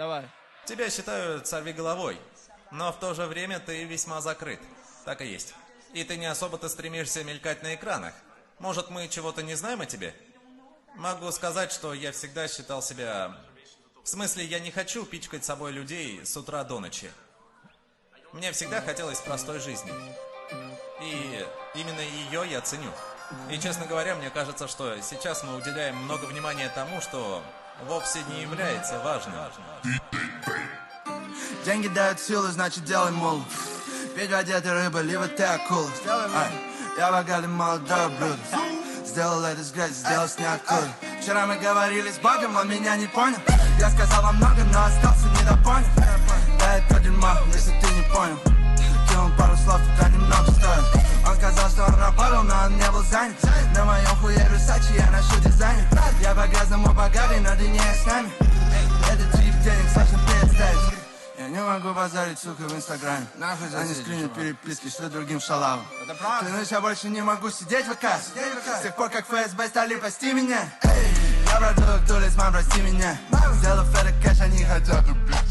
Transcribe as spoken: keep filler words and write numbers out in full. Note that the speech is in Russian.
Давай. Тебя считают сорвиголовой, но в то же время ты весьма закрыт. Так и есть. И ты не особо-то стремишься мелькать на экранах. Может, мы чего-то не знаем о тебе? Могу сказать, что я всегда считал себя... В смысле, я не хочу пичкать собой людей с утра до ночи. Мне всегда хотелось простой жизни. И именно ее я ценю. И, честно говоря, мне кажется, что сейчас мы уделяем много внимания тому, что вовсе не является важным. Деньги дают силу, значит делай мул. Ведь воде ты рыба, либо ты акула. Я богатый молодой блюдо. Сделал это с грязи, сделал с ниоткуда. Вчера мы говорили с Богом, он меня не понял. Я сказал вам много, но остался недопонят. Да это дерьмо, если ты не понял. Кинул пару слов, туда немного стоит. Он сказал, что он работал, но он не был занят. На моем хуе Русачи я ношу дизайнер. Я по-грязному богатый, но ты не с нами. Это тип денег сложно представить. Я не могу базарить, сука, в инстаграме. Нахуй они скринят переписки, что другим шалавам. Клянусь, я больше не могу сидеть в ВК. С тех пор, как ФСБ стали пасти меня. Я продукт, улиц, мам, прости меня. Сделав это кэш, они хотят убить.